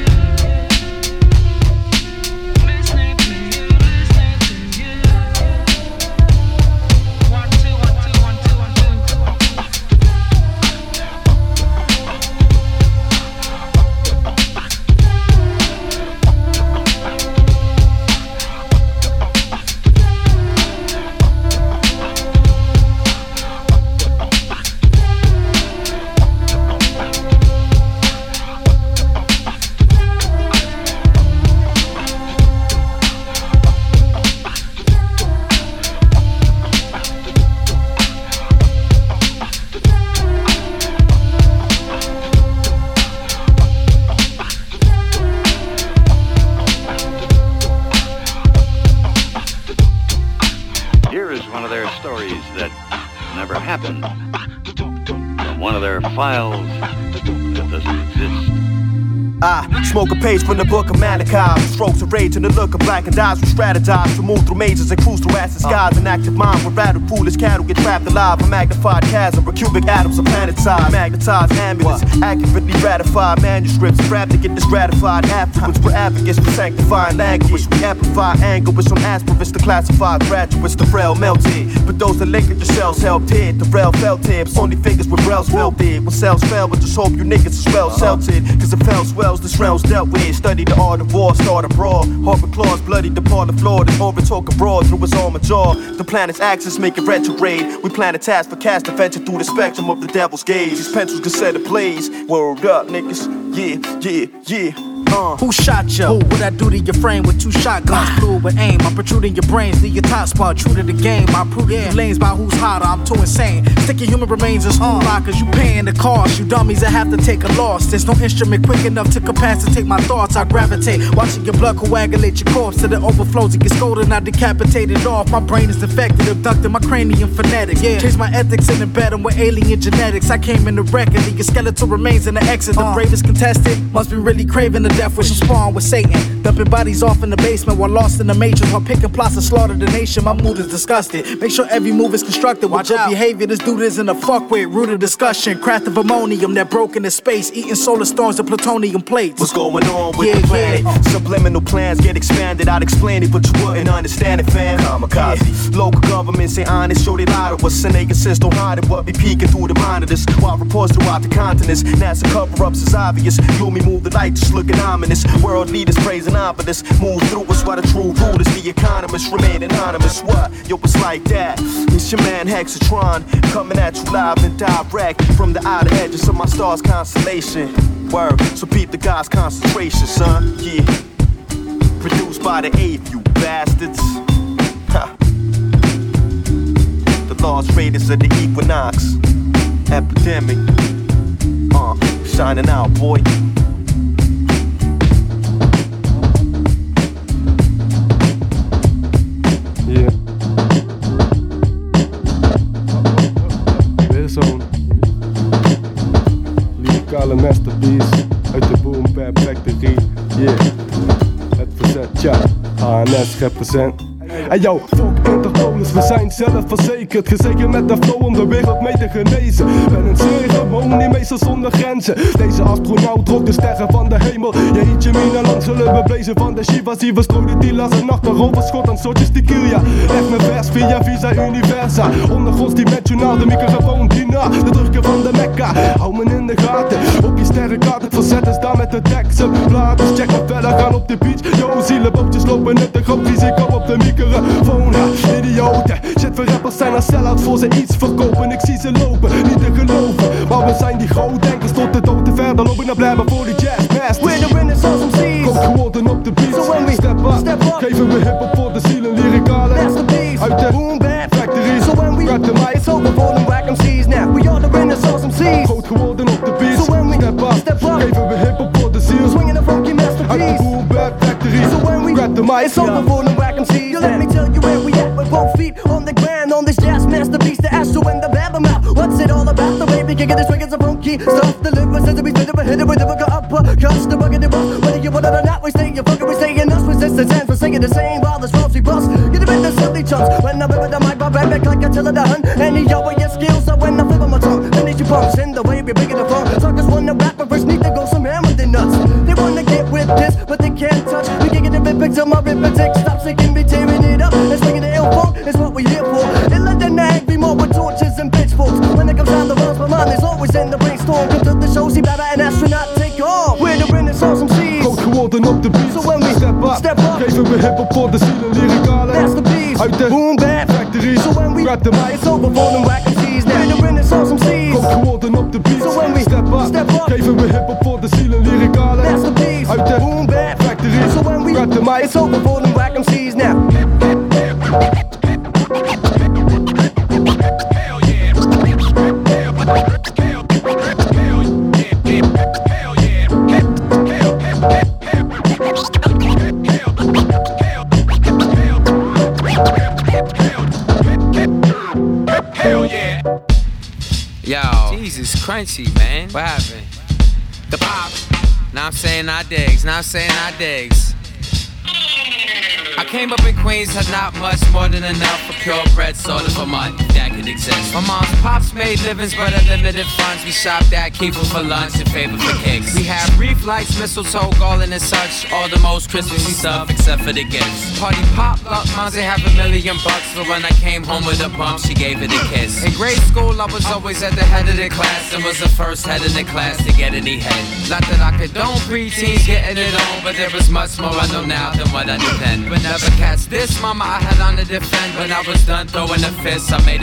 Listening to you, listening to you. One, two, one, two, one, two, one, two. Here is one of their stories that never happened. One of their files that doesn't exist. I smoke a page from the book of Malachi. Strokes of rage and the look of blackened eyes. We strategize to move through mazes and cruise through acid skies. An active mind where rattled foolish cattle get trapped alive. A magnified chasm where cubic atoms are planet size. Magnetized amulets, accurately ratified manuscripts. Grab to get this gratified afterwards. We're advocates for sanctifying language. We amplify anguish on aspirates to classify graduates. The frail melted, but those that linked the cells helped hit. The rail felt tips, only fingers with rails melted. When cells fell, but just hope you niggas as well celted. Cause it fell swell. This realm's dealt with. Study the art of war, start abroad. Harbor claws, bloody depart the floor. This orbit talk abroad through its armor jaw. The planet's axis make it retrograde. We plan a task for cast to venture through the spectrum of the devil's gaze. These pencils can set ablaze. Word up, niggas. Yeah, yeah, yeah. Uh, who shot you? Who? What I do to your frame with two shotguns? Fluid with aim. I'm protruding your brains, leave your top spot. True to the game. I prove yeah. you lanes by who's hotter. I'm too insane. Sticking human remains in school lockers. You paying the cost. You dummies that have to take a loss. There's no instrument quick enough to capacitate my thoughts. I gravitate, watching your blood coagulate your corpse till it overflows. It gets cold and I decapitate it off. My brain is defected, abducted my cranium phonetic. Yeah, change my ethics and embed them with alien genetics. I came in the record, your skeletal remains in the exit. The bravest contested must be really craving the death wish. I'm spawn with Satan, dumping bodies off in the basement while lost in the matrix. While picking plots to slaughter the nation. My mood is disgusted. Make sure every move is constructed. Watch out behavior. This dude isn't a fuck with. Root of discussion. Craft of ammonium that broke into space. Eating solar storms and plutonium plates. What's going on with yeah, the planet? Yeah. Subliminal plans get expanded. I'd explain it, but you wouldn't understand it, fam. Kamikaze. Yeah. Local governments ain't honest. Show they lie to us. And they insist don't hide it. What be peeking through the monitors. While reports throughout the continents. NASA cover-ups is obvious. Gloomy move the light, just looking ominous. World leaders praising ominous. Move through us while the true rulers, the economists, remain anonymous. What? Yo, it's like that. It's your man Hexatron. Coming at you live and direct. From the outer edges of my star's constellation. Word, so peep the God's concentration, son. Yeah. Produced by the eighth, you bastards. Ha. The lost raiders of the equinox. Epidemic. Uh, shining out, boy. Yeah. Weer zo'n lyricale masterpiece uit de Boom Bap Factory. Yeah. Het verzet, tja. H N S represent. Hey yo, fuck Interpolers, we zijn zelfverzekerd. Gezekerd met de flow om de wereld mee te genezen. Ben een ceremonie, meestal zonder grenzen. Deze astronaut trok de sterren van de hemel. Jeetje mina, lang zullen we blazen van de Shiva. Zie we strooien Tila's en nachten overschot aan soortjes tequila. Leg mijn vers via Visa Universa. Ondergronds dimensionaal, de microfoon Dina. De drukker van de Mekka, hou me in de gaten. Op je sterrenkaart, het verzet is daar met de teksten. Bladers, check me verder, gaan op de beach. Yo, zielenbootjes lopen net een groot risico op de microfoon. Idioten, shit voor rappers zijn als sell-outs voor ze iets verkopen. Ik zie ze lopen, niet te geloven. Maar we zijn die grootdenkers tot de dood te verder lopen naar blijven voor die jazzmasters. We're the Renaissance M C's. Komt geworden op de beat. So when we step up, step up, geven we hip-hop voor de zielen lyricale. Masterpiece, uit de Boom Bap Factory. So when we grab the mic, it's over for them whack M C's now. We are the Renaissance M C's. Groot geworden op de beat. So when we step up, step up, geven we hip-hop voor de ziel. Swinging a funky masterpiece. Uit de Boom Bap Factory. So when we grab the mic, it's over for them whack M C's. Yo, let me tell you where we at with both feet on the ground on this jazz masterpiece. The Astro and the Babble Mouth. What's it all about? The way we can get this swing is a funky stuff. The lyrics as we fit it, we hit it with a upper. Cuts the bucket it was. Whether you want it or not, we stay. You fucking we stay in us. Resistance and for singing the same while the swells we bust. Get a bit of silly chumps. When I rip with the mic, I back like a till of the hun. And he over your skills. So when I flip on my tongue, then you pumps in the way we bring it up. Suckers wanna rap, but first need to go some hammer than nuts. They wanna get with this, but they can't touch. We can get a bit big till my rip and tick. Stop sinking, be tearing it up. And swinging the ill funk is what we here for. In London, I be more with torches and pitchforks. When it comes down the world, my mind is always in the brainstorm. Come to the show, see Baba and astronaut take off. We're the Renaissance M C's. Groot geworden op de beat. So when we step up, step up, geven we hip-hop voor de zielen lyricale. Masterpiece, uit de Boom Bap Factory. So when we grab the mic, it's over for them whack M C's now. We're the Renaissance M C's. Groot geworden op de beat. So when we step up, step up, geven we hip-hop voor de zielen lyricale. Masterpiece, uit de Boom Bap Factory. So when we grab the mic, it's over for them whack M C's now. Yo, Jesus crunchy, man. What happened? The pop. Now I'm saying I digs. Now I'm saying I digs. I came up in Queens, had not much more than enough for purebred soda for money that could exist. My mom's pops made livings, but unlimited funds. We shopped at Kiefer for lunch and favor for kicks. We had reef lights, mistletoe, garland and such. All the most Christmassy stuff except for the gifts. Party pop up, moms they have a million bucks. But when I came home with a bump, she gave it a kiss. In grade school, I was always at the head of the class and was the first head in the class to get any head. Not that I condone preteens getting it on, but there was much more I know now than what I knew then. But never catch this, mama, I had on to defend. When I was done throwing a fist, I made it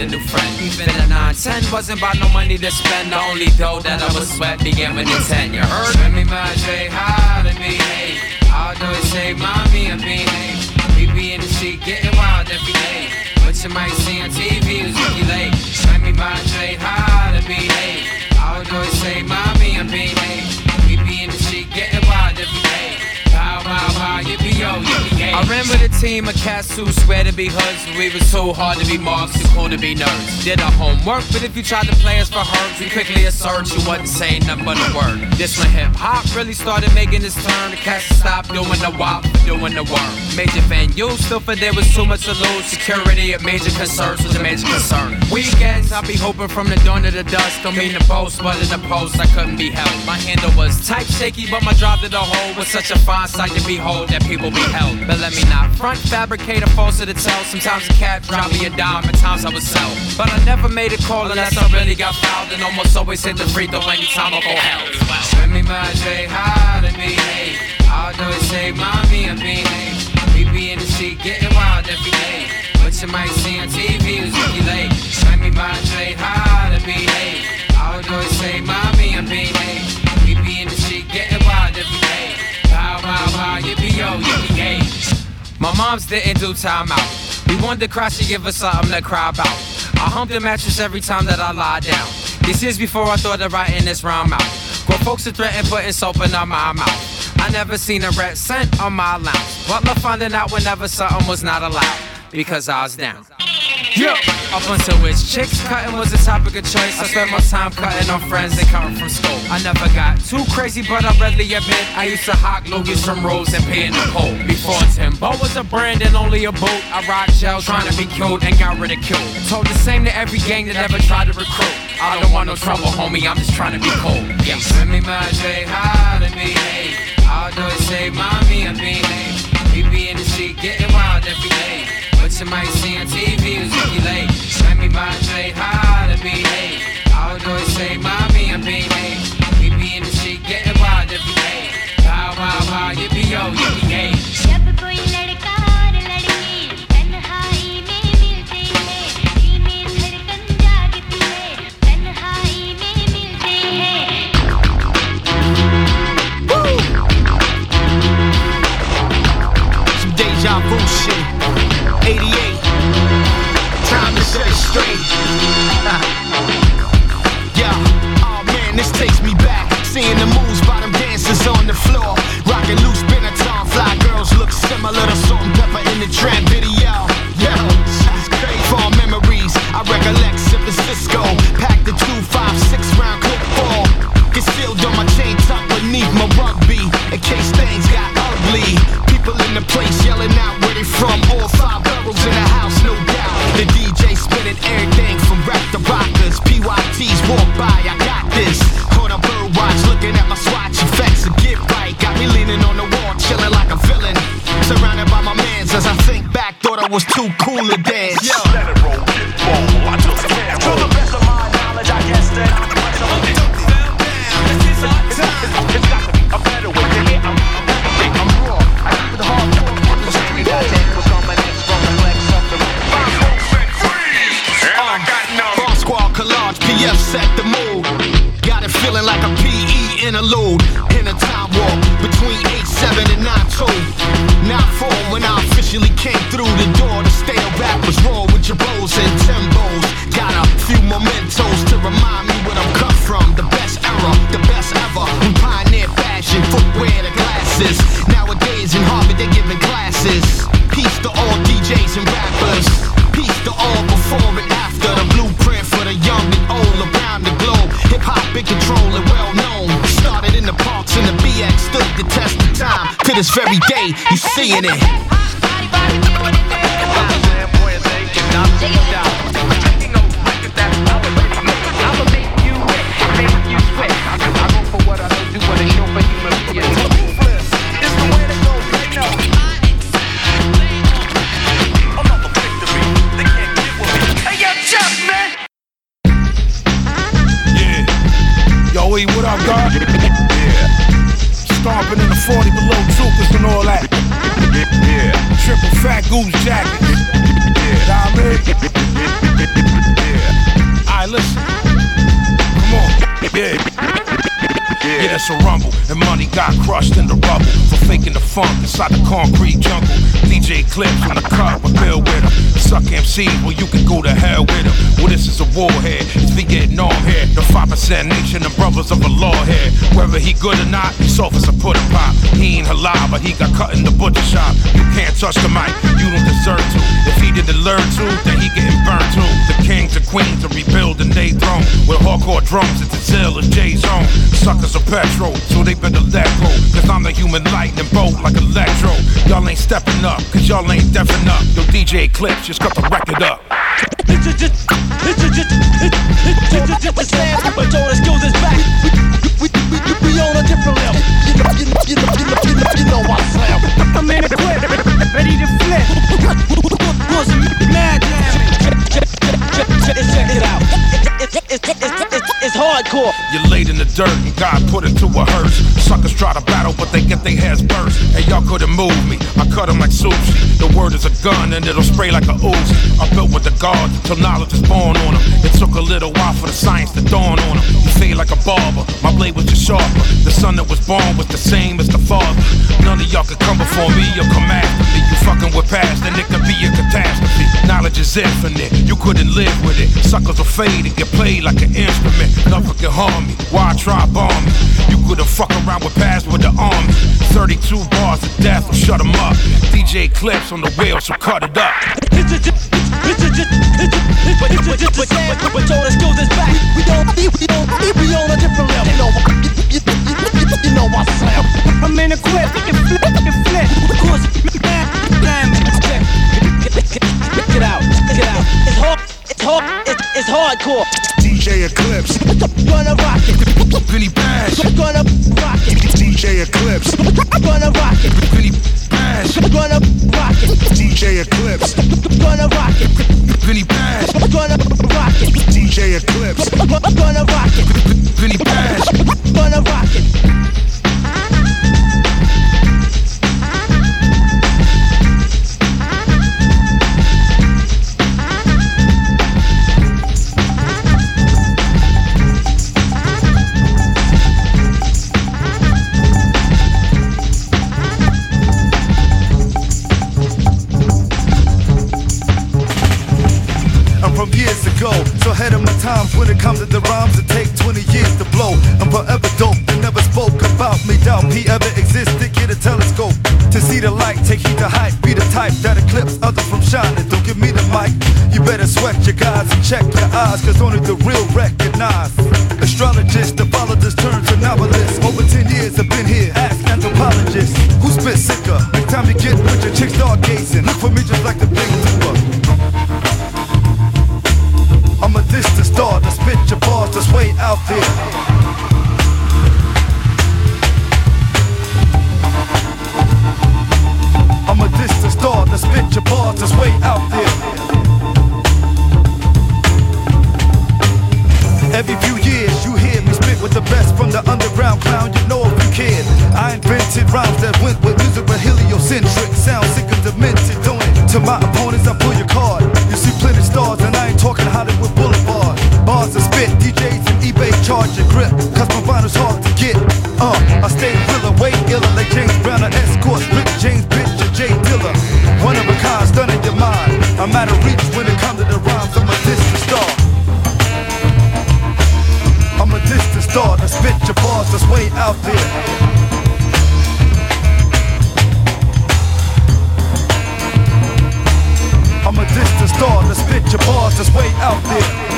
a new friend. Even at nine ten, wasn't about no money to spend. The only dough that I was sweat began with the ten. You heard? Let me say hi to me, hey. All do is say mommy and me, hey. We be in the street getting wild every day. What you might see on T V is really late. Let me say hi to me, hey. All do is say mommy and me, hey. We be in the street getting wild every day. Wow, wow, wow, yippee yo, yippee yay. I ran with a team of cats who swear to be hoods. We was too hard to be marks, too cool to be nerds. Did our homework, but if you tried to play us for herbs, we quickly assert you wasn't saying nothing but a word. This when hip hop really started making its turn. The cats stopped doing the wop, doing the worm. Major venues still for there was too much to lose. Security at major concerns was a major concern. Weekends I be hoping from the dawn to the dusk. Don't mean to boast, but in the post I couldn't be held. My handle was tight, shaky, but my drop to the hole was such a fine sight to behold that people beheld. But let me not front, fabricate a false to tell. Sometimes a cat drop me a dime, at times I would sell. But I never made a call unless I really got fouled, and almost always hit the free throw anytime I go hell. Let me say hi to me, hey. All do is say mommy and me, hey. We be in the street getting wild every day. What you might see on T V is really late. Let me say hi to me, hey. All do is say mommy and me, hey. We be in the street getting wild every day. Wow, wow, wow, yippee yo, yippee yay. My mom's didn't do time out. We wanted to cry, she give us something to cry about. I hump the mattress every time that I lie down. This is before I thought of writing this rhyme out. Grown folks to threaten putting soap in my mouth. I never seen a red scent on my lounge. Butler finding out whenever something was not allowed, because I was down. Yo! Up until which chicks cutting was the topic of choice. I spent more time cutting on friends than coming from school. I never got too crazy, but I readily admit I used to hawk loogies from Rose and pay in the pole. Before Timbo was a brand and only a boot, I rocked gel trying to be cute and got ridiculed. Told the same to every gang that ever tried to recruit. I don't want no trouble, homie, I'm just trying to be cool. Yeah. Let me say hi to me, hey. All do is say mommy and me, hey. We be in the street getting wild every day. What you might see on T V is really late. Let me say hi to me, hey. All do is say mommy and me, hey. We be in the street getting wild every day. Wow, wow, wow, yippee yo, yippee yay. जब कोई लड़का और लड़की तन्हाई में मिलते हैं, दिल में धड़कन जागती है, तन्हाई में मिलते हैं. Some deja vu shit. eighty-eight. Time to set it straight. Yeah, oh man, this takes me back. Seeing the moves by them dancers on the floor. Rockin' loose Benetton, fly girls look similar to Salt and Pepper in the trap video. Yo, it's crazy. Fond memories, I recollect sipping Cisco. Packed the two five six round clip ball. Concealed on my chain tucked beneath my rugby, in case things got ugly. People in the place yelling out where they from. All five boroughs in the house, no doubt. The D J spinning everything from rap to rockers. P Y Ts walk by, I got this. On a bird watch, looking at my swatch effects and get right. Got me leaning on the wall, chilling like a villain. Surrounded by my mans as I think back, thought I was too cool to dance. Yo, let it roll, get roll. I took a man. To the best of my knowledge, I guess that I'm the best of my knowledge. It's got to be a better way to get. I'm, I'm raw. I keep it hardcore. The same got ten was on my next from the flex up the five folks said freeze. And I got no. Bar Squad collage, P F set the mood. Got it feeling like a P E interlude. In a time warp between eight seven and nine two. nine four when I officially came through the door. The state of rap was raw with Jabos and Timbos. Got a few mementos to remind me where I'm cut from. The best era, the best ever. We pioneer fashion, footwear, the glasses. Nowadays in Harvard they giving classes. Peace to all D Js and rappers. Peace to all before and after. The blueprint for the young and old around the globe. Hip hop in control and well known. Started in the parks and the B X stood the test of time. To this very day, you seeing it. Yo, E, what up, God? Yeah. Stomping in the forty below Tukas and all that. Yeah. Triple fat goose jackets. Yeah. Know what I mean? Alright, listen. Come on. Yeah. Yeah, that's a rumble, and money got crushed in the rubble for faking the funk inside the concrete jungle. D J Clips on the cut with Bill with him. Suck M C, well you can go to hell with him. Well this is a war here, it's Vietnam here. The five percent nation and brothers of the law here. Whether he good or not, he soft as a pudding pop. He ain't halal, but he got cut in the butcher shop. You can't touch the mic, you don't deserve to. If he didn't learn to, then he getting burned too. The kings and queens are rebuilding they throne with hardcore drums at the tail of Jay's own. Suckers are petrol, so they better let go. Cause I'm the human lightning bolt like electro. Y'all ain't stepping up, cause y'all ain't deafing up. Yo, D J Clips just got the record up. It's just, it's just, it's just, it's just a slam, but all the skills is back. We, we, we, we, we on a different level. You know, you know, you know, you know, you know, you know I slam. I'm in a clip, ready to flip. Was mad damage. Check it out. It's, it's, it's, it's, it's hardcore. You're laid in the dirt and God put it to a hearse. Suckers try to battle, but they get their heads burst. And y'all couldn't move me, I cut them like sushi. The word is a gun and it'll spray like a Uzi. I built with the guards until knowledge is born on them. It took a little while for the science to dawn on them. You fade like a barber, my blade was just sharper. The son that was born was the same as the father. None of y'all could come before me or come after me. You fucking with past and it could be a catastrophe. Knowledge is infinite, you couldn't live with it. Suckers will fade and get played like an instrument. Nothing can harm me, why try bomb me? You couldn't fuck around with past with the army. thirty-two bars of death will shut them up. D J Clips on the wheel, so cut it up. It's a just, it's a just, it's a but it's a just a slam, but all the skills is back. We don't, we don't, we on a different level. You know, you, you, you, you know I slam. I'm in a clip, you can flip, you can flip. Cause damn, check, check it out, check it out. It's hard, it's hard, it's, it's hardcore. D J Eclipse, gonna rock it. Vinny Bash, gonna rock it. D J Eclipse, gonna rock it. Vinny Bash, gonna rock it. D J Eclipse, gonna rock it. Vinny Bash, gonna rock it. D J Eclipse, gonna rock it. Vinny Bash, gonna rock it. So ahead of my times when it comes to the rhymes, it take twenty years to blow. I'm forever dope, they never spoke about me. Doubt he ever existed, get a telescope to see the light, take heed to hype. Be the type that eclipse others from shining. Don't give me the mic, you better sweat your guys and check your eyes, cause only the real recognize. Astrologists, the followers turn to novelists. Over ten years I've been here, ask anthropologists. Who spit sicker? Next time you get with your chick stargazing, look for me just like the big dipper. I'm a distant star to spit your bars that's way out there. I'm a distant star to spit your bars that's way out there. Every few years you hear me spit with the best from the underground clown, you know if you cared. I invented rhymes that went with music but heliocentric. Sound sick and demented, don't it? To my opponents I pull your card. You see plenty stars and I ain't talking Hollywood Boulevard. Bars and spit, D Js and eBay charge your grip, cause my vinyl's hard to get. Uh, I stay realer, way iller, like James Brown or Escort, Rick James, bitch, or Jay Dilla. One of a kind, stunning your mind. I'm out of reach when it comes to the rhymes, I'm a distant star. I'm a distant star to spit your bars that's way out there. I'm a distant star to spit your bars that's way out there.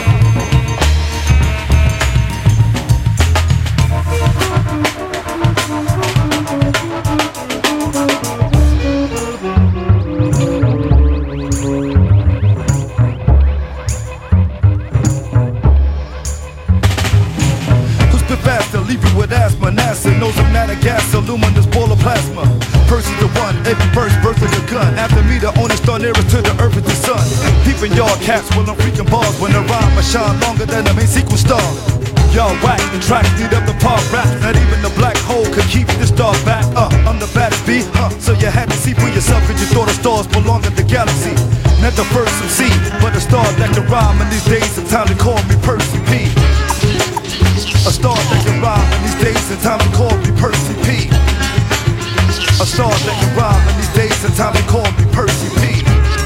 Gas, luminous ball of plasma. Percy's the one, every verse burst like a gun. After me, the only star nearest to the earth is the sun. Peeping y'all cats while I'm freaking bars. When I rhyme, I shine longer than the main sequel star. Y'all whack, the tracks lead up the pop rap. Not even the black hole could keep the star back. Uh, I'm the baddest beat, huh? So you had to see for yourself, cause you thought the stars belong in the galaxy. not the first M C, but a star that can rhyme. And these days, it's time to call me Percy P. A star that can rhyme. And these days, it's time to call me Percy P. A star that can rhyme. And these days, it's time to call me Percy P.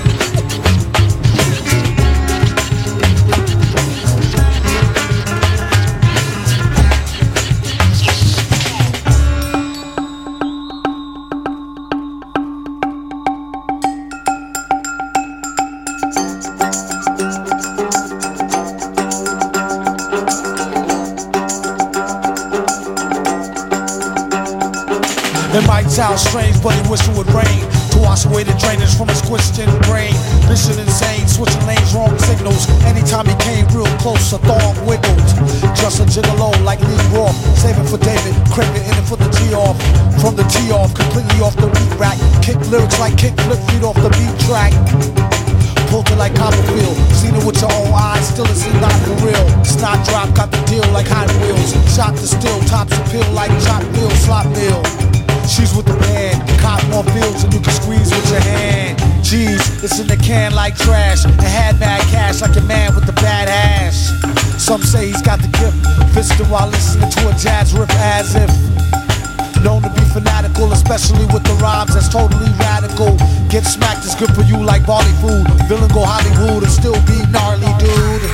It might sound strange, but he wish it would rain to wash away the drainage from his questioned brain. Mission insane, switching lanes, wrong signals. Anytime he came real close, a thorn wiggled. Just a gigolo like Lee Roth, saving for David, craving in it for the G off. From the T off, completely off the beat rack. Kick lyrics like kick flip feet off the beat track. Pulled it like Copperfield, seen it with your own eyes, still it seemed not for real. Snot drop, got the deal like Hot Wheels. Shot the steel, tops appeal like chop bill, slot bill. She's with the band, cotton more bills and you can squeeze with your hand. Jeez, it's in the can like trash, and had mad cash like a man with the bad hash. Some say he's got the gift, fisting while listening to a jazz riff as if known to be fanatical, especially with the rhymes that's totally radical. Get smacked is good for you like barley food. Villain go Hollywood and still be gnarly, dude.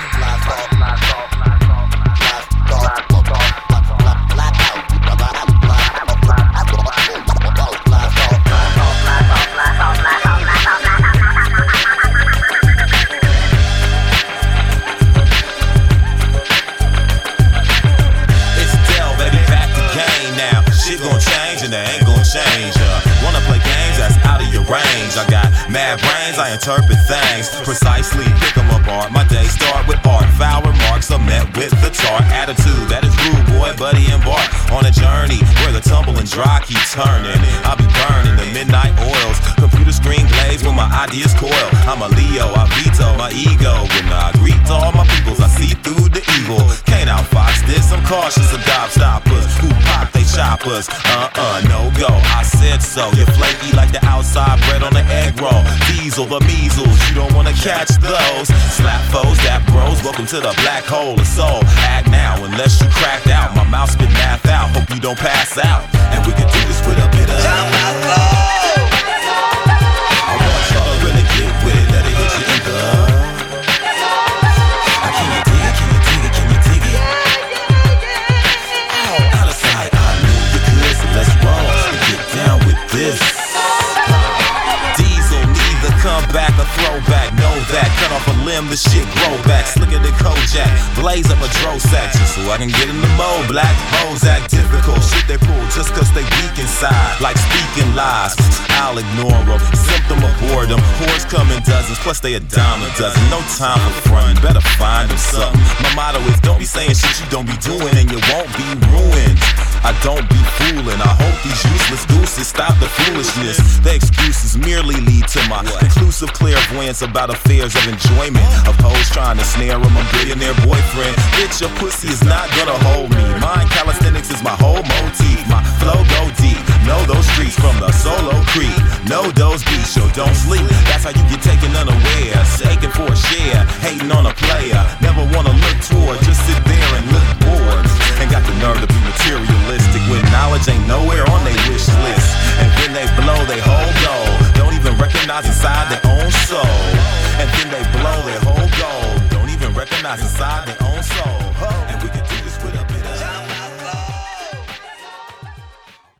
I got mad brains, I interpret things precisely, pick them apart. My days start with art, foul remarks are met with the tart attitude that is rude, boy, buddy, embark on a journey where the tumble and dry keep turning. I'll be burning the midnight oils, computer screen glaze when my ideas coil. I'm a Leo, I veto my ego when I greet all my peoples. I see through the evil, can't outfox this. I'm cautious of gobstoppers who pop they choppers. Uh-uh, no go, I said so. You're flaky like the outside bread on the egg roll. Diesel, the measles, you don't wanna catch those. Slap foes, that bros, welcome to the black hole of soul. Act now, unless you cracked out. My mouth spit math out, hope you don't pass out. And we can do this with a bit of I want y'all to really get with it, let it hit you in the Can you dig it, can you dig it, can you dig it? Oh, out of sight, I knew you could, so let's roll and get down with this. Come back or throwback, know that. Cut off a limb, the shit grow back. Slicker than Kojak, blaze up a dro sack just so I can get in the mode. Black hoes act difficult, shit they pull just cause they weak inside. Like speaking lies, I'll ignore them. Symptom of boredom, whores come in dozens, plus they a dime a dozen. No time for fun, better find them something. My motto is don't be saying shit you don't be doing and you won't be ruined. I don't be fooling, I hope these useless gooses stop the foolishness. The excuses merely lead to my conclusive clairvoyance about affairs of enjoyment. Of hoes trying to snare him, a billionaire boyfriend. Bitch, your pussy is not gonna hold me. Mine calisthenics is my whole motif. My flow go deep, know those streets from the solo creek. Know those beats, so don't sleep. That's how you get taken unaware. Shaking for a share, hating on a player. Never wanna look toward, just sit there and look bored. Ain't got the nerve to be materialistic when knowledge ain't nowhere on their wish list. And when they blow their whole goal, don't even recognize inside their own soul. And then they blow their whole goal, don't even recognize inside their own